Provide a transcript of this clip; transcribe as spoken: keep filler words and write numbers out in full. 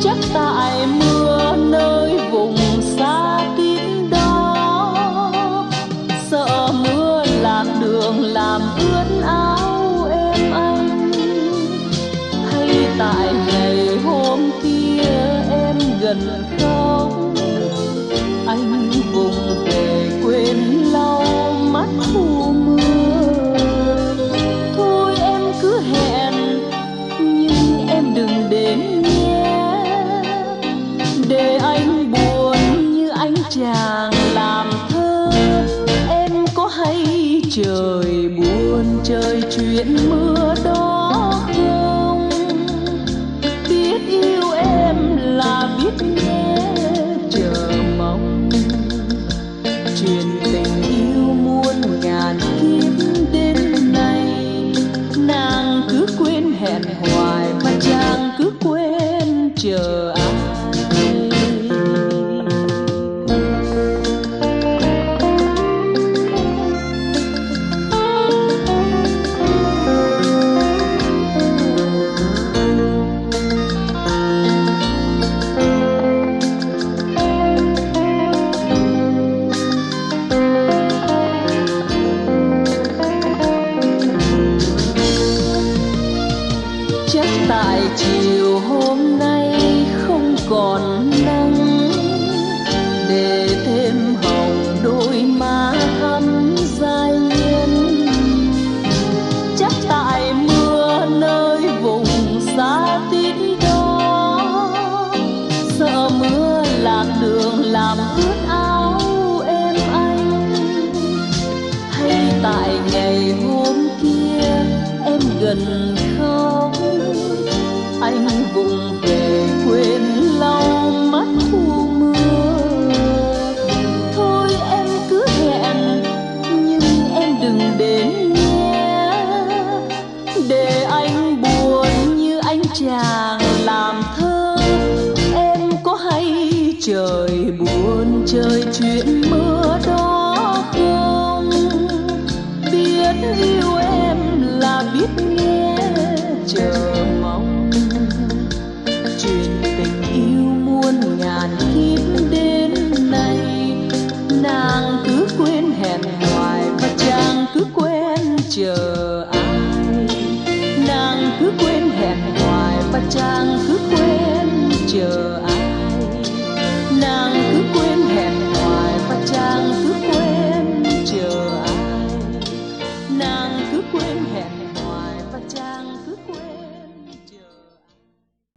chắc tại mưa nơi vùng xa tím đó, sợ mưa lạc đường làm ướt áo em anh, hay tại ngày hôm kia em gần khóc, anh vùng về quên lau mắt mù mưa. Thôi em cứ hẹn nhưng em đừng đến nhé, để anh buồn như anh chàng làm thơ. Em có hay trời buồn trời chuyện mưa đó không? Biết yêu em là biết nhé chờ mong, chuyện tình yêu muôn ngàn kiếp đến nay, nàng cứ quên hẹn hoài mà chàng cứ quên chờ ai. Chắc tại chiều hôm nay không còn nắng, để thêm hồng đôi má thắm dai nhân. Chắc tại mưa nơi vùng xa tít đó, sợ mưa lạc đường làm ướt áo em anh, hay tại ngày hôm kia em gần khóc, anh vùng về quên lau mắt thu mưa. Thôi em cứ hẹn nhưng em đừng đến nhé, để anh buồn như anh chàng làm thơ. Em có hay trời buồn trời chuyện